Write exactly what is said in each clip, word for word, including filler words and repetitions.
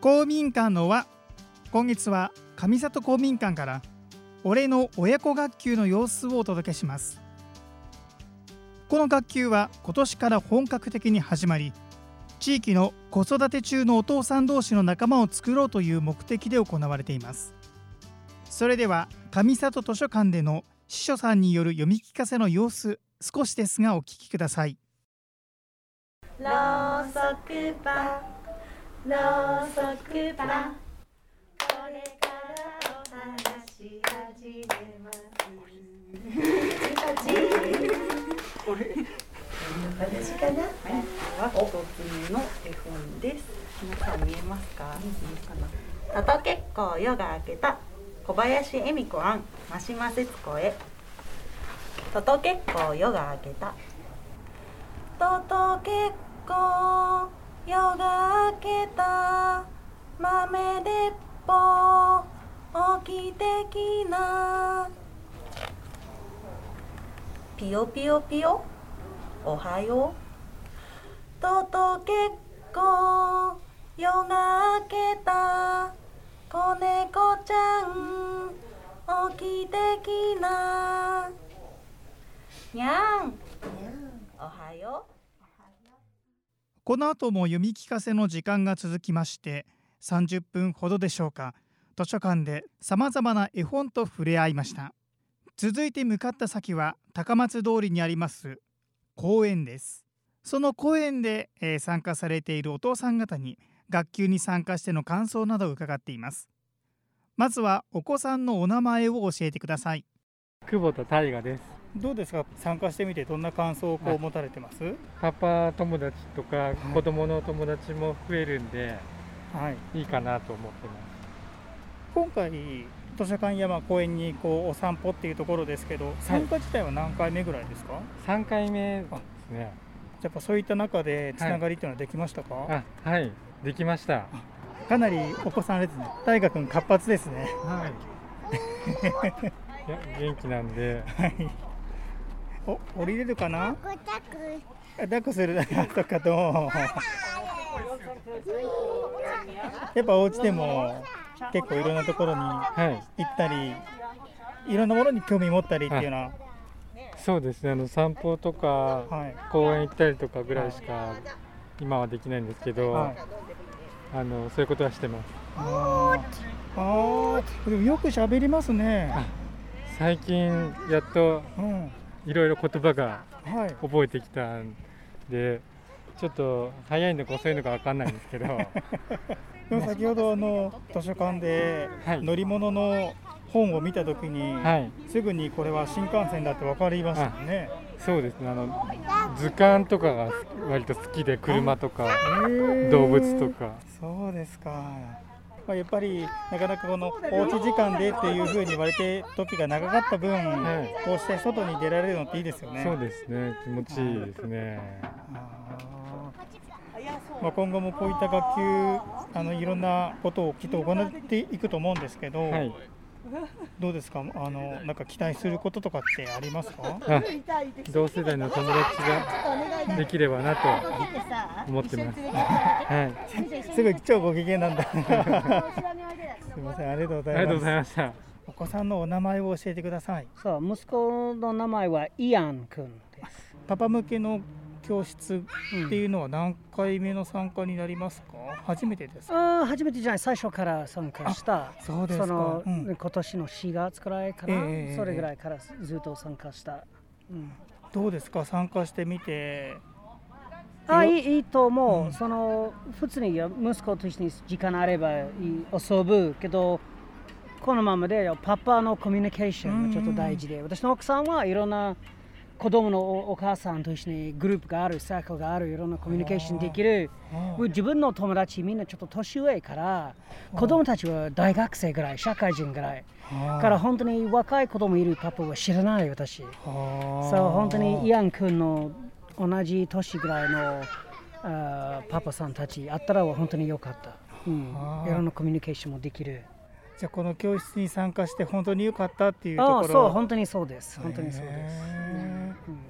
公民館の輪。今月は上里公民館から俺の親子学級の様子をお届けします。この学級は今年から本格的に始まり、地域の子育て中のお父さん同士の仲間を作ろうという目的で行われています。それでは上里図書館での司書さんによる読み聞かせの様子、少しですがお聞きください。 ろうそくばろうそくば、これからお話し始めます。 これ私かな。 は一つ目の絵本です。皆さん見えますか？いいかな。 とと結構夜が明けた、小林恵美子案、真島節子へ。とと結構夜が明けた、とと結構夜が明けた、豆鉄砲起きてきな。ピヨピヨピヨおはよう。とと結構夜が明けた、子猫ちゃん起きてきな。にゃんおはよう。 この後も読み聞かせの時間が続きまして、さんじゅっぷんほどでしょうか、図書館でさまざまな絵本と触れ合いました。続いて向かった先は高松通りにあります公園です。その公園で、えー、参加されているお父さん方に学級に参加しての感想などを伺っています。まずはお子さんのお名前を教えてください。 久保田大我です。 どうですか、参加してみてどんな感想をこう持たれてます？ パパ友達とか子供の友達も増えるんで、はい、いいかなと思ってます。 今回図書館山公園にこうお散歩っていうところですけど、参加自体は何回目ぐらいですか？はい、 さんかいめですね。 やっぱそういった中でつながりっていうのはできましたか？ はい、あ、はい、できました。 かなりお子さんあれですね、大河君活発ですね。 はい。いや元気なんで。 はい。お、降りれるかな？抱っこするとかと。やっぱお家でも結構いろんなところに行ったり、はい、いろんなものに興味持ったりっていうのは。 そうですね、あの散歩とか、はい、公園行ったりとかぐらいしか今はできないんですけど、はい、あのそういうことはしてます。 ああ、でもよく喋りますね。 最近やっといろいろ言葉が覚えてきたんで、はい、ちょっと早いのか遅いのか分かんないんですけどでも先ほどあの図書館で乗り物の本を見たときに、はい、すぐにこれは新幹線だって分かりましたね。 そうですね、あの図鑑とかが割と好きで、車とか動物とか。 そうですか。まあ、やっぱりなかなかこのおうち時間でっていうふうに言われて時が長かった分、はい、こうして外に出られるのっていいですよね。 そうですね、気持ちいいですね。 まあ、今後もこういった学級あのいろんなことをきっと行っていくと思うんですけど、はい、どうですか、あのなんか期待することとかってありますか？ あ、同世代の友達ができればなと思ってます。はい、 すごい超ご機嫌なんだ。すみません、ありがとうございます。 ありがとうございました。 お子さんのお名前を教えてください。 そう、息子の名前はイアン君です。 パパ向けの教室っていうのは何回目の参加になりますか？うん、初めてですか？ あ、初めてじゃない、最初から参加した。 そうですか。 その、 うん、 今年のしがつくらいから、えー、それぐらいからずっと参加した。 うん、どうですか、参加してみて？ あ、いい、いいと思う。うん、その普通に息子と一緒に時間あればいい遊ぶけど、このままでパパのコミュニケーションがちょっと大事で、私の奥さんはいろんな子供のお母さんと一緒にグループがある、サークルがある、いろんなコミュニケーションできる。自分の友達みんなちょっと年上から、子供たちは大学生ぐらい、社会人ぐらいから本当に若い子供いるパパは知らない私。そう、本当にイアン君の同じ年ぐらいのあパパさんたちあったら本当に良かった。うん、いろんなコミュニケーションもできる。 じゃあこの教室に参加して本当に良かったっていうところは？ そう、本当にそうです。本当にそうです。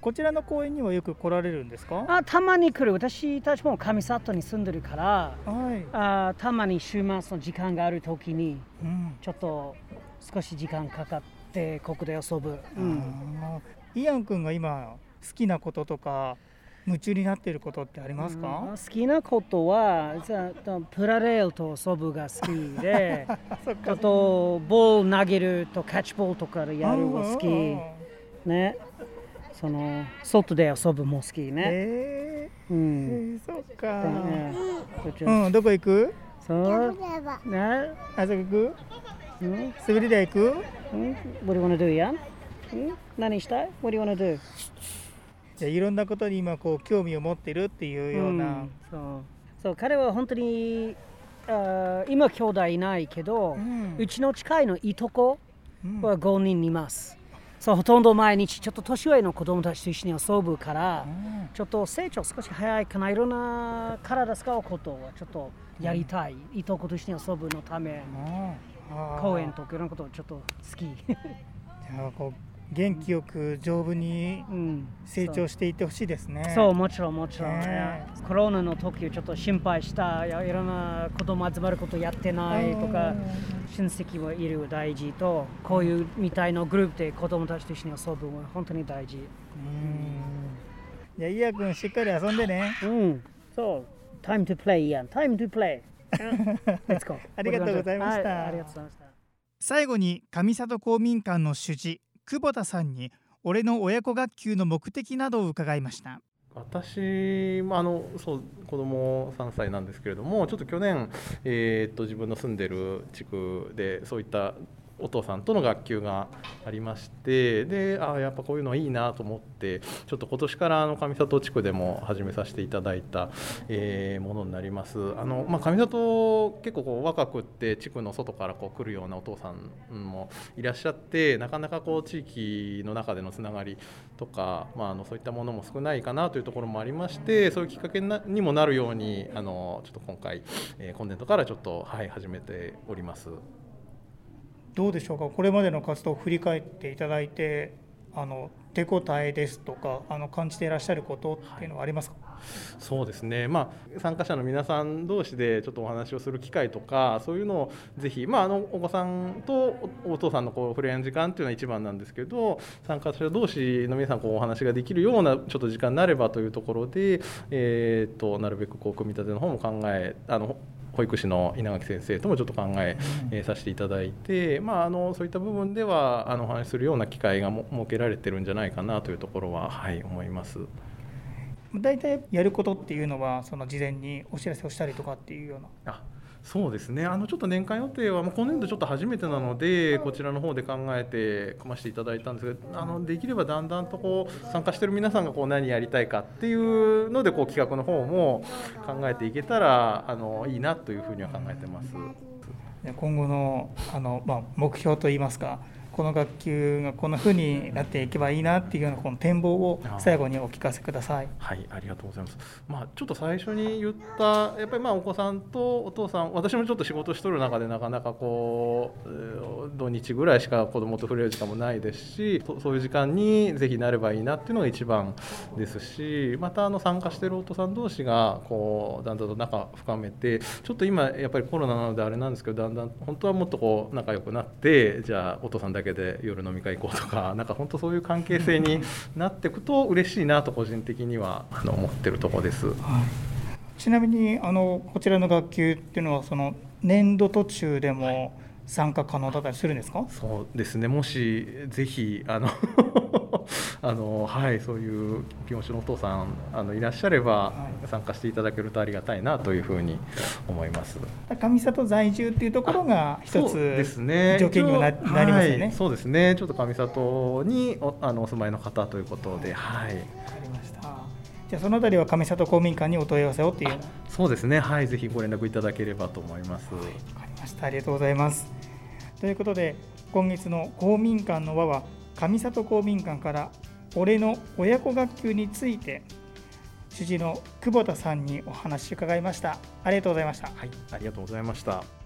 こちらの公園にはよく来られるんですか？ あ、たまに来る。私たちも上里に住んでるから、 はい、 あたまに週末の時間があるときに、 うん、 ちょっと少し時間かかってここで遊ぶ、うん、 イアン君が今好きなこととか夢中になっていることってありますか？ うん、好きなことはプラレールと遊ぶが好きでちょっとボール投げるとキャッチボールとかでやるの好きね。その外で遊ぶも好きね。 えー、うん、えー、そうか、ね、うん、どこ行く？そうね、あそこ行く？うん、滑り台行く？うん、 What do you want to do, Ian? うん、何したい？ What do you want to do? じゃあいろんなことに今こう興味を持ってるっていうような、うん、 そうそう彼は本当にあ今兄弟いないけど、うん、うちの近いのいとこはごにんいます、うんそうほとんど毎日ちょっと年上の子供たちと一緒に遊ぶから、うん、ちょっと成長少し早いかないろんな体使うことはちょっとやりたい、うん、いとこと一緒に遊ぶのため、うん、公園とかいろんなことをちょっと好きじゃあこう元気よく丈夫に成長していってほしいですね、 うん、そう、そうもちろんもちろん、ね、コロナの時ちょっと心配したいやいろんな子供集まることやってないとか親戚はいる大事とこういうみたいなグループで子供たちと一緒に遊ぶのは本当に大事。うん、 じゃあイヤ君しっかり遊んでね。 うんそう Time to play イヤン Time to play Let's go ありがとうございました、はい、 ありがとうございました。 最後に上里公民館の主事久保田さんに俺の親子学級の目的などを伺いました。 私もあのそう子供さんさいなんですけれどもちょっと去年、えー、っと自分の住んでる地区でそういったお父さんとの学級がありましてであやっぱこういうのいいなと思ってちょっと今年からあの上里地区でも始めさせていただいた、えー、ものになります。あの、まあ、上里結構こう若くって地区の外からこう来るようなお父さんもいらっしゃってなかなかこう地域の中でのつながりとか、まあ、あのそういったものも少ないかなというところもありましてそういうきっかけにもなるようにあのちょっと今回、えー、今年度からちょっと、はい、始めております。 どうでしょうか、これまでの活動を振り返っていただいてあの手応えですとかあの感じていらっしゃることっていうのはありますか？はい、 そうですね、まあ、参加者の皆さん同士でちょっとお話をする機会とかそういうのをぜひ、まあ、あのお子さんと お, お父さんのこう触れ合いの時間っていうのは一番なんですけど参加者同士の皆さんこうお話ができるようなちょっと時間になればというところで、えー、となるべくこう組み立ての方も考えあの保育士の稲垣先生ともちょっと考ええー、させていただいて、まあ、あのそういった部分ではあのお話しするような機会がも設けられてるんじゃないかなというところは、はい、思います。 大体やることっていうのはその事前にお知らせをしたりとかっていうような。 あそうですね、あのちょっと年間予定は、まあ、今年度ちょっと初めてなのでこちらの方で考えて組ませていただいたんですけどあのできればだんだんとこう参加している皆さんがこう何やりたいかっていうのでこう企画の方も考えていけたらあのいいなというふうには考えてます。 今後の、あの、まあ、目標といいますかこの学級がこんな風になっていけばいいなっていうようなこの展望を最後にお聞かせください。 はい、ありがとうございます。まあ、ちょっと最初に言ったやっぱりまあお子さんとお父さん私もちょっと仕事しとる中でなかなかこう土日ぐらいしか子どもと触れる時間もないですしそういう時間にぜひなればいいなっていうのが一番ですしまたあの参加しているお父さん同士がこうだんだんと仲深めてちょっと今やっぱりコロナなのであれなんですけどだんだん本当はもっとこう仲良くなってじゃあお父さんだけで夜飲み会行こうとかなんか本当そういう関係性になっていくと嬉しいなと個人的にはあの思ってるところです。はい、 ちなみにあのこちらの学級っていうのはその年度途中でも参加可能だったりするんですか？はい、 そうですね、もしぜひあのあの、はい、そういう気持ちのお父さんあのいらっしゃれば参加していただけるとありがたいなというふうに思います。 上里在住っていうところが一つですね条件には な, なりますよね。はい、 そうですね、ちょっと上里に お, あのお住まいの方ということで、はい、わかりました。じゃあそのあたりは上里公民館にお問い合わせをっていう。 そうですね、はい、ぜひご連絡いただければと思います。 はい、わかりました。ありがとうございます。ということで今月の公民館の輪は上里公民館から俺の親子学級について主事の久保田さんにお話を伺いました。ありがとうございました。 はい、ありがとうございました。